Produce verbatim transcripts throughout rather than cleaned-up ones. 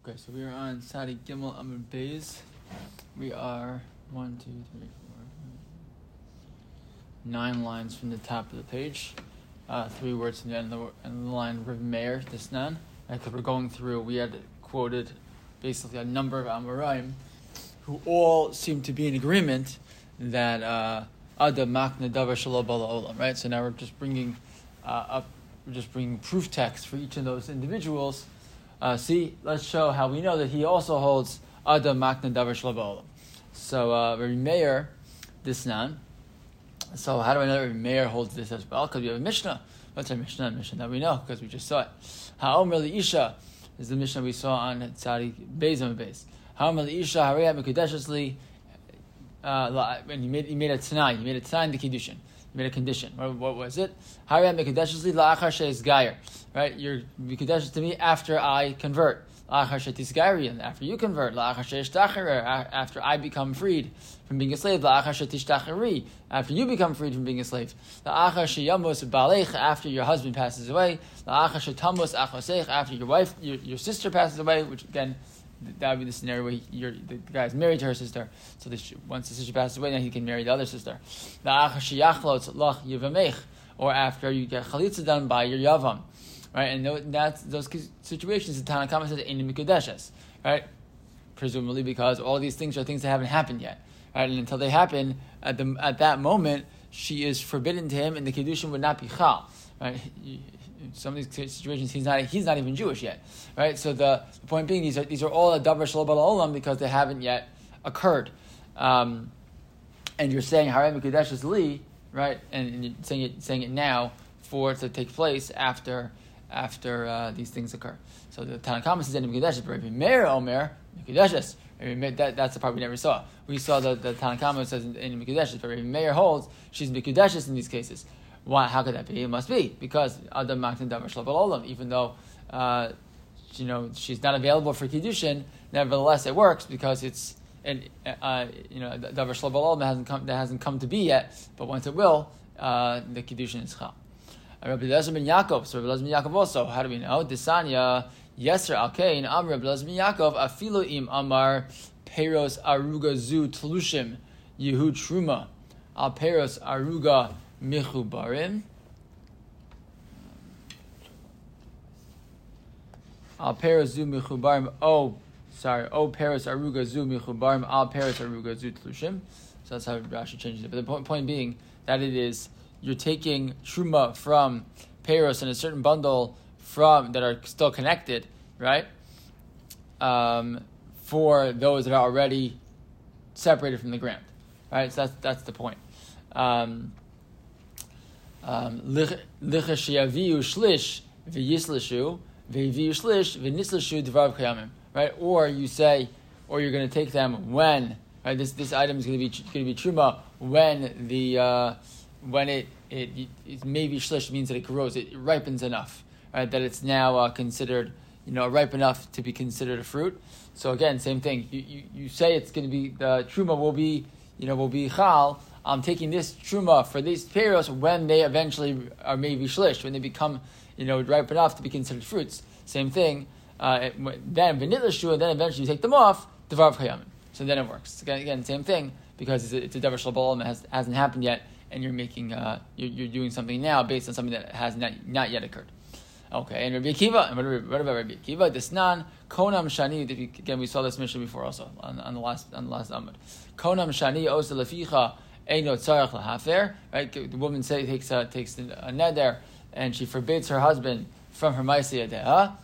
Okay, so we are on Sadi Gimel Amud Beis. We are one, two, three, four, five, nine lines from the top of the page. Uh, three words from the end of the, end of the line. Rav Meir Disnan. Because we're going through, we had quoted basically a number of Amoraim who all seem to be in agreement that Ada Makna Davar Shalom Bala Olam. Right. So now we're just bringing uh, up, we're just bringing proof text for each of those individuals. Uh, see, let's show how we know that he also holds Adam Makna Davar Shelo Ba'olam. So, uh, Rav Meir Disnan. So, how do I know that Rav Meir holds this as well? Because we have a Mishnah. What's our Mishnah? Mishnah that we know because we just saw it. Ha'omer Li'isha is the Mishnah we saw on Tzadi Beis on Beis. Ha'omer Li'isha Harei Mekudeshes Li. And he made he made a Tanai. He made a Tanai in the Kiddushin. He made a condition. What, what was it? Harei Mekudeshes Li La'achar She'ez Gayer. Right, you're Mekudesh to me after I convert. After you convert, after I become freed from being a slave. After you become freed from being a slave. After your husband passes away. After your wife, your, your sister passes away. Which again, that would be the scenario where you're, the guy is married to her sister. So this, once the sister passes away, then he can marry the other sister. Or after you get chalitza done by your yavam. Right, and that's those situations. The Tanna Kama says in the Mikudeshes, right? Presumably because all these things are things that haven't happened yet, right? And until they happen, at the at that moment, she is forbidden to him, and the Kiddushin would not be chal, right? Some of these situations, he's not he's not even Jewish yet, right? So the, the point being, these are these are all a davar shelo bala olam because they haven't yet occurred, um, and you're saying harei mikudeshes li, right? And, and you're saying it saying it now for it to take place after. After uh, these things occur. So the Tanna Kama says in Mikudeshes, but Rav Meir Omer, Mikudeshes. That, that's the part we never saw. We saw that the Tanna Kama says in, in Mikudeshes, but Rav Meir holds she's Mikudeshes in these cases. Why? How could that be? It must be because Adam Makna Davar Shelo Ba'olam, Olam, even though uh, you know she's not available for Kiddushin, nevertheless it works because it's and uh, you know Davar Shelo Ba'olam Olam hasn't come that hasn't come to be yet, but once it will, uh, the Kiddushin is chal. Rabbi Elazar ben Yaakov. So Rabbi Elazar ben Yaakov also. How do we know? Disanya Yeser Alkein Am Rabbi Elazar ben Yaakov Afilo Im Amar Peros Aruga Zu Tlushim Yehud Truma Al Peros Aruga Michubarim Al Peros Zu Michubarim. Oh, sorry. Oh, Peros Aruga Zu Michubarim Al Peros Aruga Zu Tlushim. So that's how Rashi changes it. But the point, point being that it is. You're taking truma from peros in a certain bundle from that are still connected, right? Um, for those that are already separated from the ground, right? So that's that's the point. Um, um, shlish v'yislishu v'yiviu shlish v'nislishu dvar k'yamim, right? Or you say, or you're going to take them when, right? This this item is going to be going to be truma when the uh, when it, it, it maybe shlish means that it grows, it ripens enough, right? That it's now uh, considered, you know, ripe enough to be considered a fruit. So again, same thing. You you, you say it's going to be, the truma will be, you know, will be chal. I'm taking this truma for these peros when they eventually are maybe shlish, when they become, you know, ripe enough to be considered fruits. Same thing. Uh, then vanilla shu, and then eventually you take them off, devar v'chayamin. So then it works. Again, again, same thing because it's a, it's a davar shelo ba'olam, it has, hasn't happened yet. And you're making, uh, you're, you're doing something now based on something that has not, not yet occurred. Okay, and Rabbi Akiva, and what, what about Rabbi Akiva? Desnan konam shani. Again, we saw this mission before also on, on the last on the last amud. Konam shani osa leficha eino tzarich lahafer. Right, the woman say takes a, takes a neder and she forbids her husband from her ma'aseh yadeha.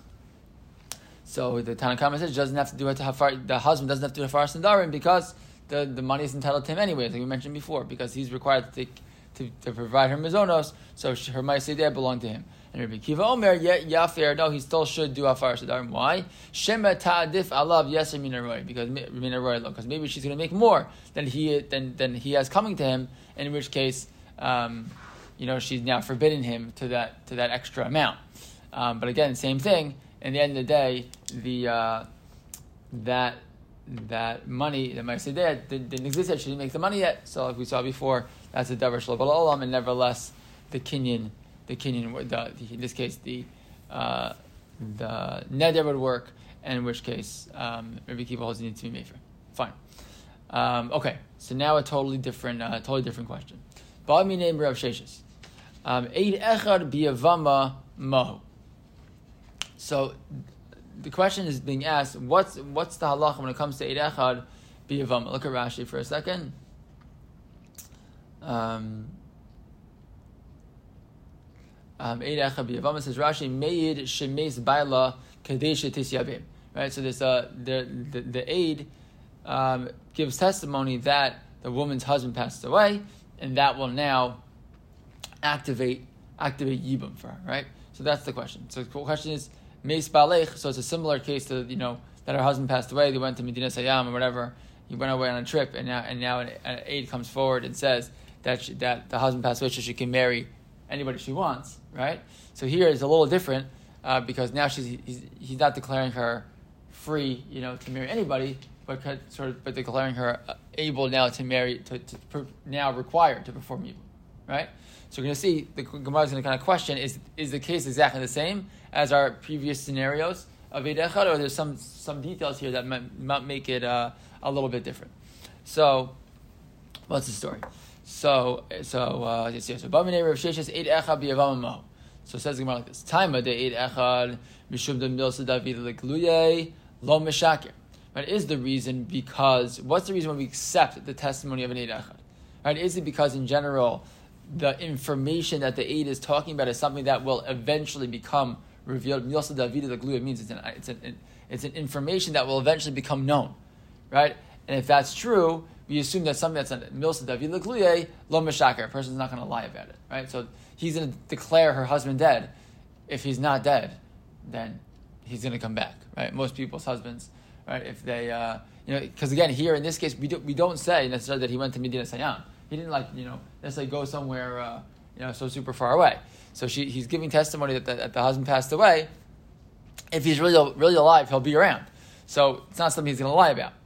So the Tanna Kama says she doesn't have to do it to hafar. The husband doesn't have to do hafar sandarim because the, the money is entitled to him anyway, like we mentioned before, because he's required to take to, to provide her mizonos, so she, her ma'aseh yadeha belong to him. And Rabbi Akiva Omer yet yafer, no, he still should do hafar sandarim. Why? Shema ta'adif alav yeser min haroy, because min haroy, because maybe she's going to make more than he than than he has coming to him, and in which case, um, you know, she's now forbidden him to that to that extra amount. Um, but again, same thing. In the end of the day, the uh, that that money, the ma'aseh yadeha didn't, didn't exist yet. She didn't make the money yet. So, like we saw before, that's a davar shelo bala olam, and nevertheless, the kinyan, the kinyan, the, in this case, the uh, the neder would work, and in which case, um, Rabbi Akiva holds you need to be mefer. Fine. Um, okay, so now a totally different, uh, totally different question. Ba'ami name Rav Sheshes. Eid echad biyavama mahu. So the question is being asked: What's what's the halacha when it comes to eid echad biyavama? Look at Rashi for a second. Um, um, eid echad biyavama says Rashi meid shemes baila kadesh tisyabim. Right. So this uh the the, the aid um, gives testimony that the woman's husband passed away, and that will now activate activate yibum for her, right? So that's the question. So the question is meis balech. So it's a similar case to, you know, that her husband passed away. They went to Medina Sayyam or whatever. He went away on a trip, and now and now an, an aide comes forward and says that she, that the husband passed away, so she can marry anybody she wants, right? So here it's a little different uh, because now she's he's, he's not declaring her free, you know, to marry anybody, but sort of but declaring her able now to marry to, to, to now required to perform yibum, right? So we're going to see, the Gemara is going to kind of question, is is the case exactly the same as our previous scenarios of Eid Echad, or there's some some details here that might, might make it uh, a little bit different. So, what's the story? So, so, uh, yes, yes. So, B'minei Rav Sheshes Eid Echad b'Yavam Mahu. So it says the Gemara like this: Taima de Eid Echad mishum de milsa David lekluye lo meshaker. Right? Is the reason because, what's the reason when we accept the testimony of an Eid Echad? Right? Is it because in general, the information that the aid is talking about is something that will eventually become revealed? Milsa Davida the Gluya means it's an, it's an it's an information that will eventually become known, right? And if that's true, we assume that something that's a Milsa Davida the Gluya lo meshaker, a person's not going to lie about it, right? So he's going to declare her husband dead. If he's not dead, then he's going to come back, right? Most people's husbands, right? If they, uh, you know, because again, here in this case, we do, we don't say necessarily that he went to Medina Sayyam. He didn't like, you know, necessarily go somewhere, uh, you know, so super far away. So she, he's giving testimony that the, that the husband passed away. If he's really really alive, he'll be around. So it's not something he's going to lie about.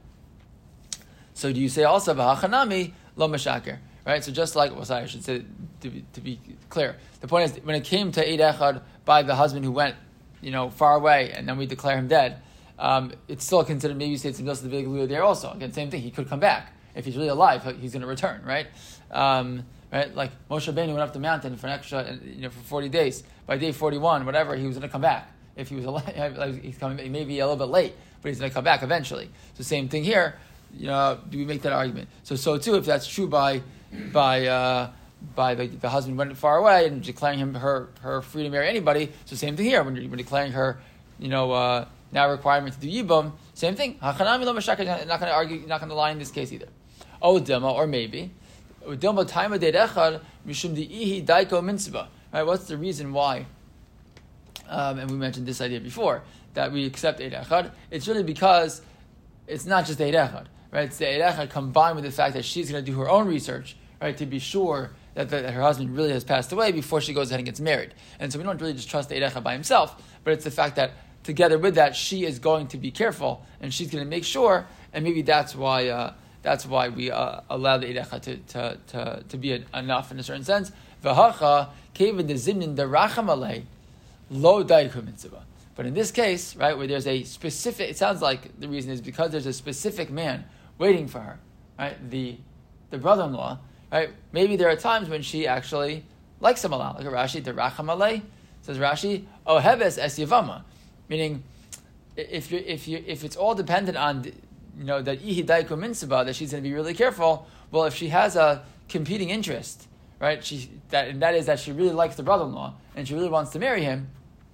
So do you say also v'hachanami lo meshaker, right? So just like, well, sorry, I should say to be, to be clear. The point is, when it came to Eid Echad by the husband who went, you know, far away, and then we declare him dead, um, it's still considered, maybe you say it's the Milsa Davida there also. Again, same thing. He could come back. If he's really alive, he's going to return, right? Um, right? Like Moshe Rabbeinu went up the mountain for an extra, you know, for forty days. By day forty-one, whatever, he was going to come back. If he was alive, like he's coming, maybe a little bit late, but he's going to come back eventually. So same thing here. You know, do we make that argument? So, so too, if that's true by, by, uh, by the, the husband went far away and declaring him her her free to marry anybody. So same thing here when you're, when declaring her, you know, uh, now requirement to do yibum. Same thing. Hachanami lo meshakar. Not going to argue. Not going to lie in this case either. Oh, dema, or maybe. Dema taima deid echad mishum di'ihi daiko mitzvah. Right? What's the reason why? Um, and we mentioned this idea before that we accept eid echad. It's really because it's not just eid echad, right? It's the eid echad combined with the fact that she's going to do her own research, right, to be sure that, the, that her husband really has passed away before she goes ahead and gets married. And so we don't really just trust eid echad by himself, but it's the fact that together with that, she is going to be careful and she's going to make sure. And maybe that's why. Uh, That's why we uh, allow the Eid Echad to, to, to, to be a, enough in a certain sense. V'hacha kevin de zimnin de rachamale lo daiku mitzvah. But in this case, right, where there's a specific, it sounds like the reason is because there's a specific man waiting for her, right? The the brother-in-law, right? Maybe there are times when she actually likes him a lot. Like Rashi, the rachamale says Rashi, oh heves es yavama, meaning if you if you if it's all dependent on the, you know, that ihi daiku mitzvah, that she's going to be really careful. Well, if she has a competing interest, right, she that and that is that she really likes the brother-in-law and she really wants to marry him.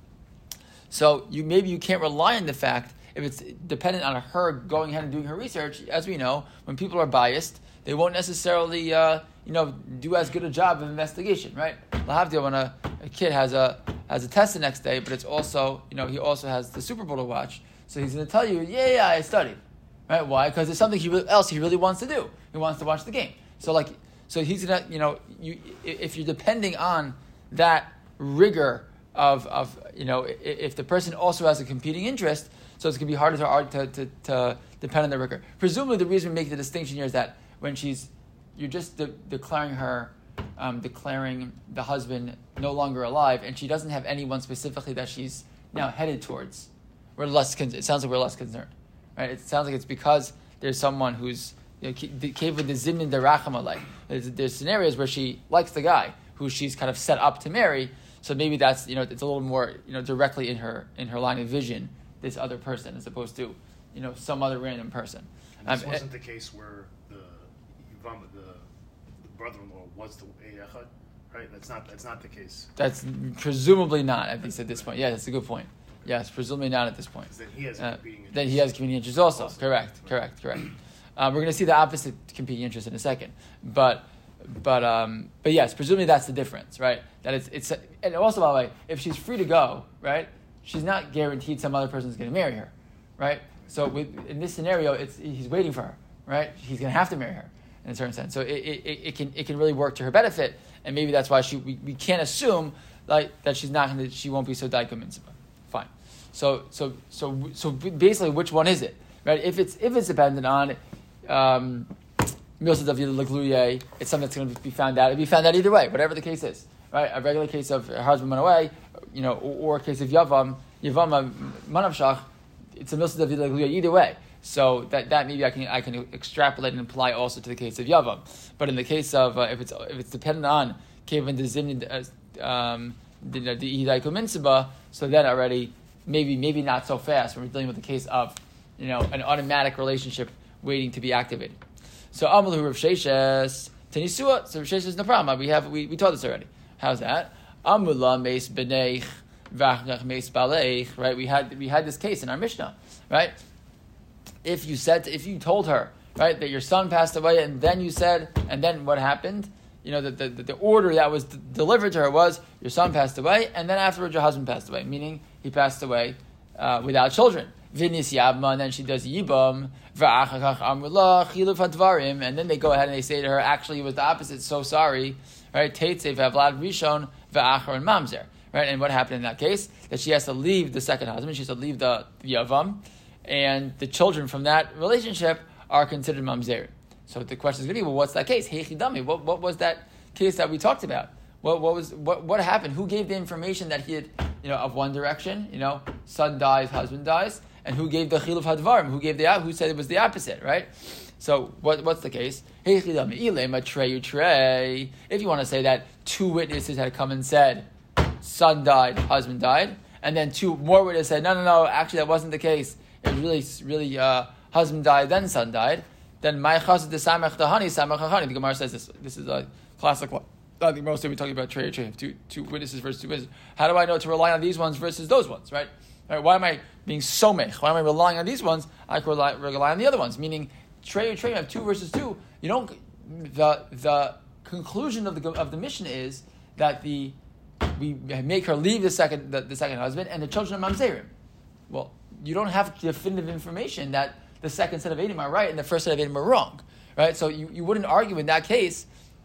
So you maybe you can't rely on the fact if it's dependent on her going ahead and doing her research. As we know, when people are biased, they won't necessarily uh, you know do as good a job of investigation, right? Lahavdil, when a, a kid has a has a test the next day, but it's also you know he also has the Super Bowl to watch, so he's going to tell you, yeah, yeah, I studied. Right? Why? Because there's something he really, else he really wants to do. He wants to watch the game. So like, so he's gonna, you know, you if you're depending on that rigor of of you know, if the person also has a competing interest, so it's gonna be harder to to to, to depend on the rigor. Presumably, the reason we make the distinction here is that when she's, you're just de- declaring her, um, declaring the husband no longer alive, and she doesn't have anyone specifically that she's now headed towards. we're less. Con- it sounds like we're less concerned, right? It sounds like it's because there's someone who's you know, came with the zimin deracham alay. There's, there's scenarios where she likes the guy who she's kind of set up to marry. So maybe that's you know it's a little more you know directly in her in her line of vision this other person as opposed to you know some other random person. And this um, wasn't it, the case where the Yivam, the, the brother-in-law was the Echad, right? That's not that's not the case. That's presumably not at least at this point. Yeah, that's a good point. Yes, presumably not at this point. Then he has uh, competing interests. Then he has competing interests also. also. Correct, right. correct, correct. Um, we're going to see the opposite competing interest in a second, but but um, but yes, presumably that's the difference, right? That it's it's and also by the way, if she's free to go, right, she's not guaranteed some other person's going to marry her, right? So with, in this scenario, it's he's waiting for her, right? He's going to have to marry her in a certain sense. So it, it, it can it can really work to her benefit, and maybe that's why she we, we can't assume like that she's not going to she won't be so daikum mitzvah. Fine. So so so so basically, which one is it, right? If it's if it's dependent on um, milsa david legluye, it's something that's going to be found out. It'll be found out either way, whatever the case is, right? A regular case of her husband went away, you know, or, or a case of yavam yavam manavshach. It's a milsa david legluye either way. So that, that maybe I can I can extrapolate and apply also to the case of yavam. But in the case of uh, if it's if it's dependent on kevin dezimni um the the idaikum mitzvah, so then already maybe maybe not so fast when we're dealing with the case of you know an automatic relationship waiting to be activated. So Amalu Rav Sheshes Tenisua. So Rav Sheshes no problem. We have we, we taught this already. How's that? Amula meis b'neich v'achach meis baleich. Right. We had we had this case in our Mishnah. Right. If you said if you told her right that your son passed away and then you said and then what happened? You know, the, the, the order that was d- delivered to her was your son passed away, and then afterwards your husband passed away, meaning he passed away uh, without children. Vinis yabma, and then she does yibam, and then they go ahead and they say to her, actually it was the opposite, so sorry, right? Teitze v'avlad rishon v'achar and mamzer, right? And what happened in that case? That she has to leave the second husband, she has to leave the, the yavam, and the children from that relationship are considered mamzer. So the question is going to be, well, what's that case? Heichidami. What what was that case that we talked about? What what was what what happened? Who gave the information that he had, you know, of one direction? You know, son dies, husband dies, and who gave the chiluf hadvarim? Who gave the who said it was the opposite, right? So what what's the case? Heichidami ilema treyu trey. If you want to say that two witnesses had come and said, son died, husband died, and then two more witnesses said, no no no, actually that wasn't the case. It was really really uh, husband died, then son died. Then my chassid samach dahani samach hachani. The Gemara says this. This is a classic one. I think most of we're talking about trey trey. Two two witnesses versus two witnesses. How do I know to rely on these ones versus those ones? Right? Right? Why am I being so mech? Why am I relying on these ones? I can rely, rely on the other ones. Meaning trey trey. You have two versus two. You don't. The the conclusion of the of the mission is that the we make her leave the second the, the second husband and the children of mamzerim. Well, you don't have definitive information that the second set of Eidim are right and the first set of Eidim are wrong, right? So you, you wouldn't argue in that case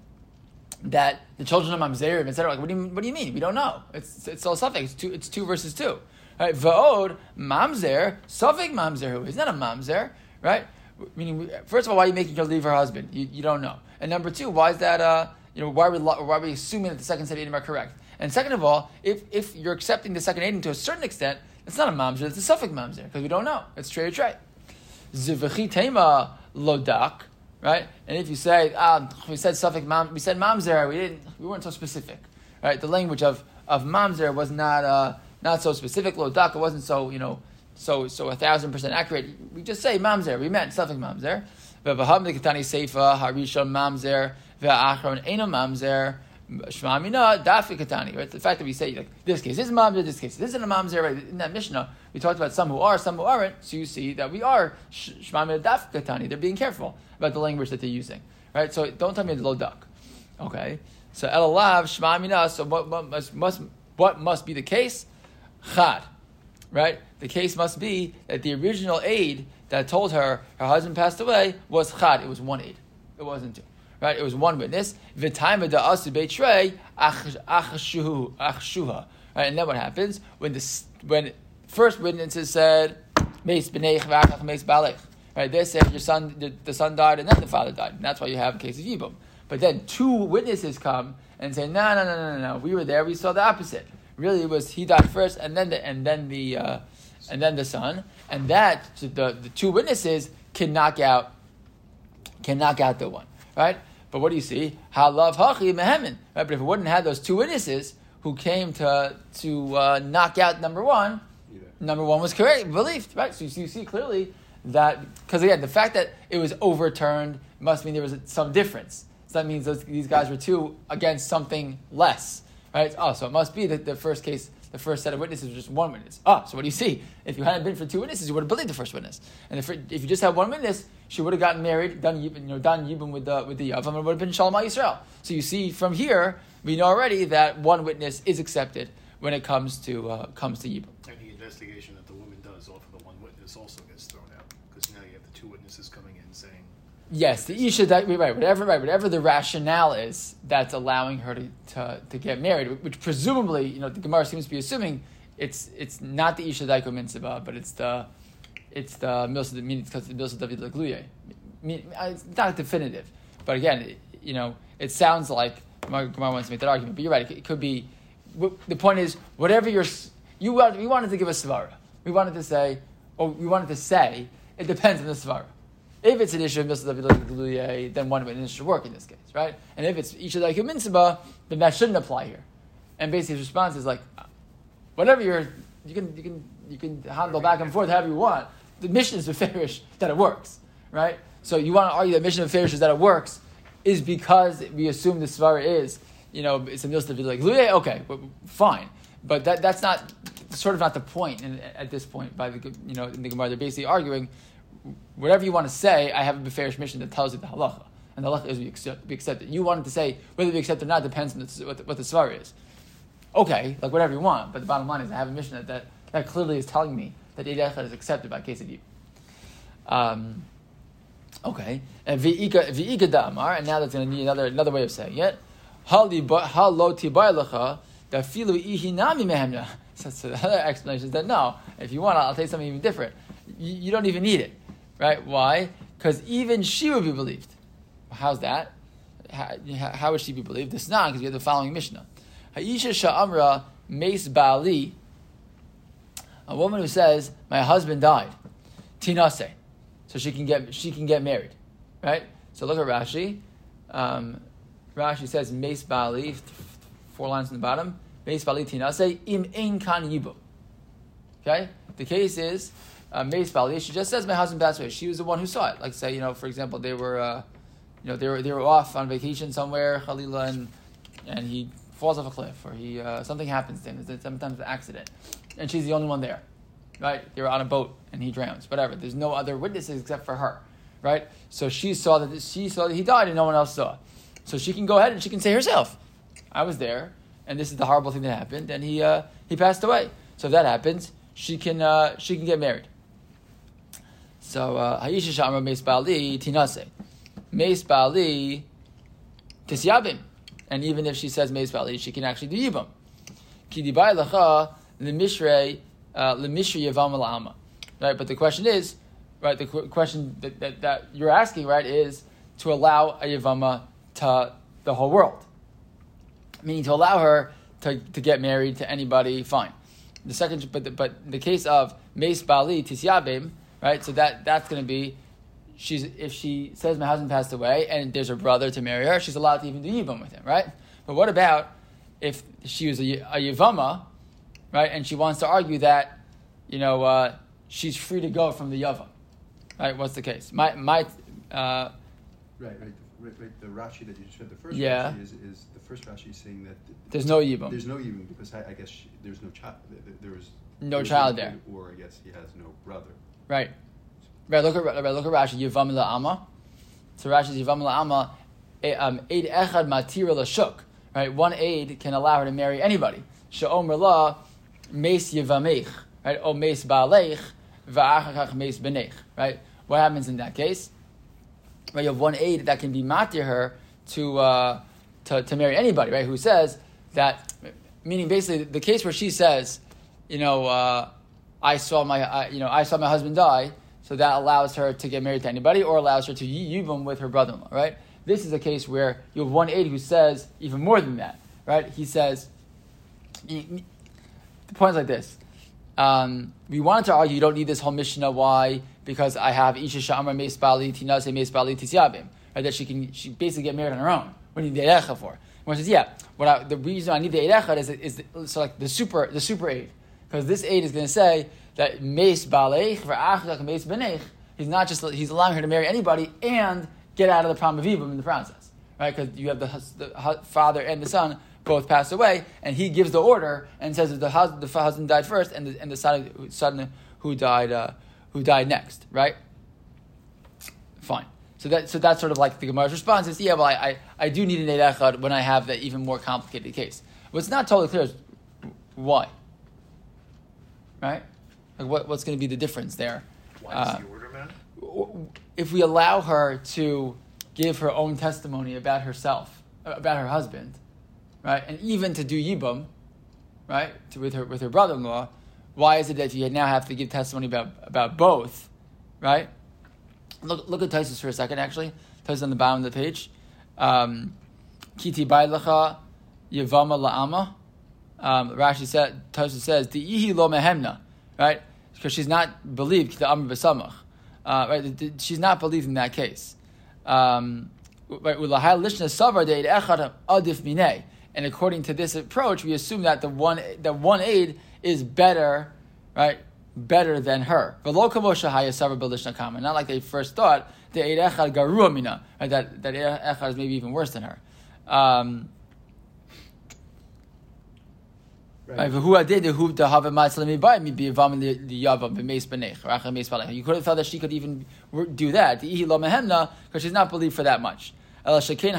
that the children of Mamzerim, et cetera. Like, what do you what do you mean? We don't know. It's it's all suffix. It's two. It's two versus two, right? Va'od Mamzer suffix Mamzer who is not a Mamzer, right? Meaning, first of all, why are you making her leave her husband? You, you don't know. And number two, why is that? Uh, you know, why are we why are we assuming that the second set of Eidim are correct? And second of all, if if you're accepting the second Eidim to a certain extent, it's not a Mamzer. It's a suffix Mamzer because we don't know. It's trey or trey. Zivachi tema lodak, right? And if you say, ah, we said suffix mam, we said mamzer, we didn't, we weren't so specific, right? The language of, of mamzer was not uh, not so specific. Lodak, it wasn't so you know so so a thousand percent accurate. We just say mamzer, we meant suffix mamzer. V'vaham dekatani seifa harishon mamzer ve'achron eno mamzer. Shmamina dafi katani, right? The fact that we say like this case is mamzer, this case isn't a mamzer, right? In that Mishnah, we talked about some who are, some who aren't. So you see that we are shmamina dafi katani. They're being careful about the language that they're using, right? So don't tell me it's lo duck. Okay, so elalav shmamina. So what, what must, must what must be the case? Chad, right? The case must be that the original aid that told her her husband passed away was chad. It was one aid. It wasn't two. Right, it was one witness. V'taima da asu beitrei achshuha. Right, and then what happens when the when first witnesses said meis b'neich v'achach meis balech. Right, they said your son the, the son died and then the father died. And that's why you have a case of yibum. But then two witnesses come and say no no no no no no. We were there. We saw the opposite. Really, it was he died first and then the and then the uh, and then the son, and that so the the two witnesses can knock out can knock out the one, right? But what do you see? Halav hachi mehemin, right? But if it wouldn't have those two witnesses who came to to uh, knock out number one, yeah. number one was correct, believed, right? So you see, you see clearly that, because again, the fact that it was overturned must mean there was some difference. So that means those, these guys were two against something less, right? Oh, so it must be that the first case, the first set of witnesses was just one witness. Oh, so what do you see? If you hadn't been for two witnesses, you would have believed the first witness. And if, if you just had one witness, she would have gotten married, done you know done yibum with the with the yavam, and it would have been shalom Yisrael. So you see from here, we know already that one witness is accepted when it comes to uh, comes to yibum. And the investigation that the woman does off of the one witness also gets thrown out, because now you have the two witnesses coming in saying. Yes, the isha that right, whatever right, whatever the rationale is that's allowing her to, to, to get married, which presumably, you know, the Gemara seems to be assuming it's it's not the isha daiko mitzvah, but it's the it's the milsa meaning because the milsa David Lagluye. It's not definitive, but again, it, you know, it sounds like Gemara wants to make that argument. But you're right; it, it could be. The point is, whatever you're you want, we wanted to give a svara. We wanted to say, or we wanted to say, it depends on the svara. If it's an issue of Milsa David Lagluye, then one witness should work in this case, right? And if it's isha daiko mitzvah, then that shouldn't apply here. And basically, his response is like, whatever you're, you can you can you can handle back and forth however you want. The mission is beferish that it works, right? So you want to argue that mission of beferish is that it works is because we assume the svara is, you know, it's a milsa like Lagluye. Okay, fine, but that that's not sort of not the point. And at this point, by the you know in the Gemara, they're basically arguing whatever you want to say. I have a beferish mission that tells you the halacha, and the halacha is we accept, we accept it. You wanted to say whether we accept it or not depends on the, what, the, what the svara is. Okay, like whatever you want, but the bottom line is I have a mission that that, that clearly is telling me that Eid Echad is accepted by case of Yibum. Um, okay, and V'ika V'ika Da'amar, and now that's going to need another another way of saying it. Hal lo tibai lecha da filu ihinami mehemna. So the other explanation is that no, if you want, I'll tell you something even different. You, you don't even need it, right? Why? Because even she would be believed. How's that? How, how would she be believed? This is not because we have the following Mishnah. Ha'isha sha'amra meis ba'ali. A woman who says, "My husband died," tinase, so she can get she can get married, right? So look at Rashi. Um, Rashi says, "Meis bali," four lines on the bottom. "Meis bali tinase im ein kan yibum." Okay, the case is uh, Meis bali. She just says, "My husband passed away." She was the one who saw it. Like say, you know, for example, they were, uh, you know, they were they were off on vacation somewhere, Khalila, and and he falls off a cliff, or he uh, something happens to him. It's sometimes an accident. And she's the only one there, right? They were on a boat and he drowns. Whatever. There's no other witnesses except for her, right? So she saw that she saw that he died and no one else saw. So she can go ahead and she can say herself, "I was there, and this is the horrible thing that happened, and he uh, he passed away." So if that happens, she can uh, she can get married. So Haisha Shamra Meis Bali Tinase, Meis Bali Tisyabim, and even if she says Meis Bali, she can actually do Yibam. Ki dibai lecha. Lemishrei, lemishrei yavam alama, right? But the question is, right? The qu- question that, that, that you're asking, right, is to allow a yavama to the whole world, meaning to allow her to, to get married to anybody. Fine. The second, but the, but the case of meis bali tisyabim, right? So that that's going to be, she's if she says my husband passed away and there's a brother to marry her, she's allowed to even do yibam with him, right? But what about if she was a, a yavama? Right, and she wants to argue that, you know, uh, she's free to go from the yavam. Right, what's the case? My, my, uh, right, right, right, right. The Rashi that you just read, the first yeah. Rashi is, is the first Rashi is saying that th- there's no yibam. There's no yibam because I, I guess she, there's no child. There, there was no there was child no, there, or I guess he has no brother. Right, right. Look at right, look at Rashi. Yavam la'ama. So Rashi's yavam la'ama. Um, aid echad matira l'shuk. Right, one aid can allow her to marry anybody. She'omer la. Meis yevamech, right? Or meis baalech, va'achachach meis benech, right? What happens in that case? Right, you have one aid that can be matir her to, uh, to to marry anybody, right? Who says that, meaning basically the case where she says, you know, uh, I saw my, I, you know, I saw my husband die, so that allows her to get married to anybody, or allows her to yibum with her brother-in-law, right? This is a case where you have one aid who says even more than that, right? He says. He, The point is like this: Um, we wanted to argue you don't need this whole Mishnah. Why? Because I have Isha Sha'amar Meis Bali Tinase Meis Bali Tisyabim. Right? That she can she basically get married on her own. What do you need the Eidecha for? One says, yeah. What I, the reason I need the Eidecha is is the, so like the super the super aid, because this aid is going to say that Meis Baleich v'Achach Meis Beneich. He's not just he's allowing her to marry anybody and get out of the problem of Ibum in the process, right? Because you have the, the father and the son both pass away, and he gives the order and says that the husband, the husband died first, and the and the son, son who died uh, who died next, right? Fine. So that so that's sort of like the Gemara's response is, yeah, well, I I, I do need an Eid Echad when I have that even more complicated case. What's not totally clear is why, right? Like what what's going to be the difference there? Why is Uh, the order, man? if we allow her to give her own testimony about herself, about her husband, right, and even to do yibum, right, to, with her with her brother-in-law, why is it that you now have to give testimony about about both, right? Look look at Taisus for a second. Actually, Taisus on the bottom of the page. Um, Kiti bailacha yevama la'ama. Um, Rashi said Taisus says the ihi lo mehemna, right, because she's not believed the amr b'samach. Uh, right, she's not believed in that case. Um, right, and according to this approach, we assume that the one the one aid is better, right, better than her. Not like they first thought. The aid echad garua mina, right, that that aid echad is maybe even worse than her. Um, Right. You could have thought that she could even do that because she's not believed for that much. Uh,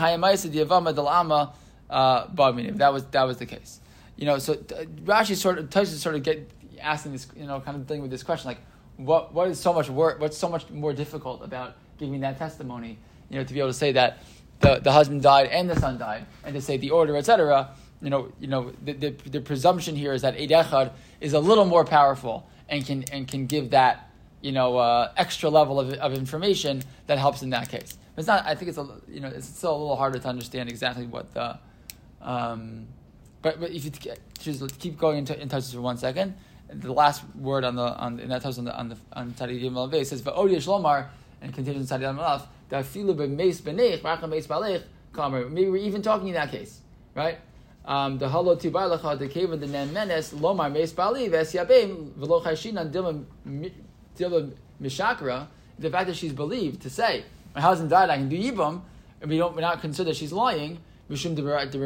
that was that was the case. You know, so Rashi sort of Taisus sort of get asking this, you know, kind of dealing with this question, like, what what is so much work? What's so much more difficult about giving that testimony? You know, to be able to say that the the husband died and the son died, and to say the order, et cetera. You know, you know, the, the, the presumption here is that Eid Echad is a little more powerful and can and can give that, you know, uh, extra level of, of information that helps in that case. It's not. I think it's a you know it's still a little harder to understand exactly what the. Um, but but if you just keep going into in touches for one second, the last word on the on in that touch on the on the on Tadi Gimel Vei says va'odish lomar and continues in Tadi Malaf that filu b'meis b'neich racham meis balech kamer. Maybe we're even talking in that case, right? Um, the halo tibalacha the cave of the nan menes lomar meis bali v'esyabim v'lo chayshinan dilma dilma mishakra. The fact that she's believed to say my husband died, I can do yibum, and we don't we're not consider she's lying. We should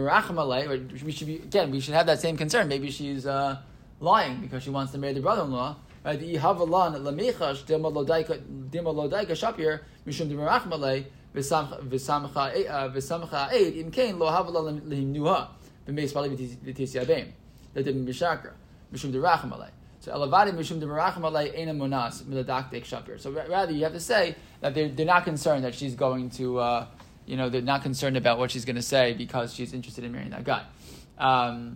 we should be again. We should have that same concern. Maybe she's uh, lying because she wants to marry the brother-in-law. Right? The ihavalan lamichash dima lodaika dima lodaika shapir mishum demerachmalei v'samcha v'samcha eid im kain lo havalan lehimnuha b'meis bali v'tisyabim that didn't mishakra mishum derachmalei. So elavadi mishum demerachmalei ena monas miladakdek shapir. So rather, you have to say that they're they're not concerned that she's going to. Uh, You know, they're not concerned about what she's going to say because she's interested in marrying that guy. Um,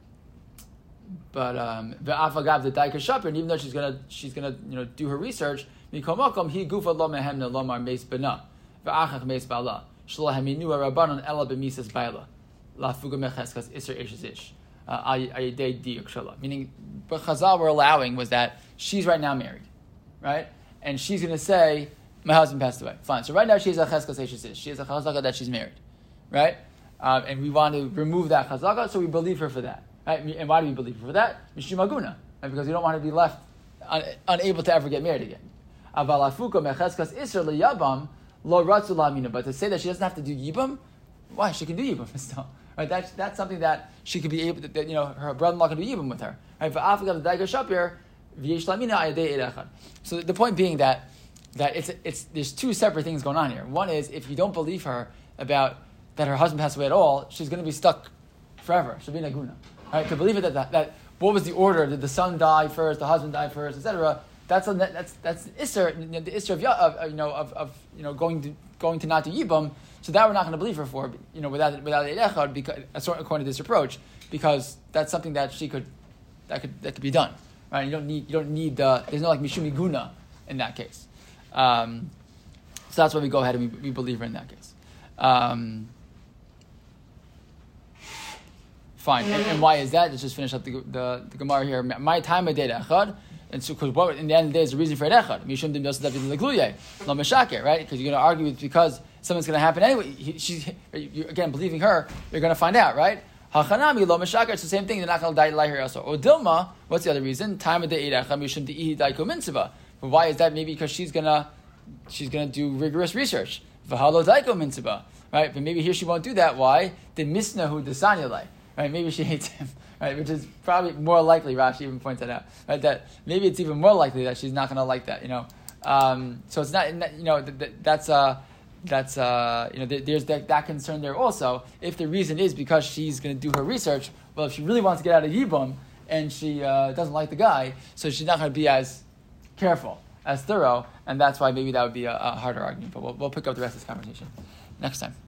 but the afagav the daika shapir, and even though she's gonna she's gonna you know do her research, mikomakom he gufa lo mehemna lomar meis bena va'achach meis bala shlo haminu rabbanon ela b'misas baila la fuga mecheskas iser ishes ish ayidei di ukshala. Meaning, what Chazal were allowing was that she's right now married, right, and she's going to say, my husband passed away. Fine. So right now she has a cheskas ish. She has a chazaka that she's married, right? Um, and we want to remove that chazaka, so we believe her for that. Right? And why do we believe her for that? Mishum aguna, right? Because we don't want to be left un- unable to ever get married again. Avalafuka mecheskas iser liyabam lo ratzu lamina. But to say that she doesn't have to do yibam, why? She can do yibam still. Right? That's that's something that she could be able to. That, you know, her brother-in-law can do yibam with her. Right? Va'afagav daiga shapir v'yesh lamina ayadei erechad. So the point being that. That it's it's there's two separate things going on here. One is if you don't believe her about that her husband passed away at all, she's going to be stuck forever. She'll be in a guna. Right? To believe it that, that that what was the order? Did the son die first? The husband die first, et cetera. That's a, that's that's the isser the isser of, of you know of, of you know going to going to not do yibam. So that we're not going to believe her for, you know, without without the echad, because according to this approach, because that's something that she could that could that could be done. Right? You don't need you don't need the there's no like mishumi guna in that case. Um, so that's why we go ahead and we, we believe her in that case. Um, Fine. And, and why is that? Let's just finish up the the, the Gemara here. My time of data echad. And so, because what in the end of the day is the reason for it echad. Mishum dim yosef david legluye lo meshaker, right? Because you're going to argue it's because something's going to happen anyway. He, she's you, again believing her. You're going to find out, right? Hachanami lo meshaker. It's the same thing. They're not going to die lie here also. Or dilma. What's the other reason? Time of the echad. Mishum di'ihi daiko mitzvah. But why is that? Maybe because she's gonna she's gonna do rigorous research. V'halo daiko mitzvah. Right? But maybe here she won't do that. Why? The misnahu desanyalai. Right? Maybe she hates him. Right? Which is probably more likely. Rashi even points that out. Right? That maybe it's even more likely that she's not going to like that. You know. Um, so it's not. You know. Th- th- that's uh, that's uh, you know. Th- there's that, that concern there also. If the reason is because she's going to do her research, well, if she really wants to get out of Yibum and she uh, doesn't like the guy, so she's not going to be as careful, as thorough, and that's why maybe that would be a, a harder argument. But we'll, we'll pick up the rest of this conversation next time.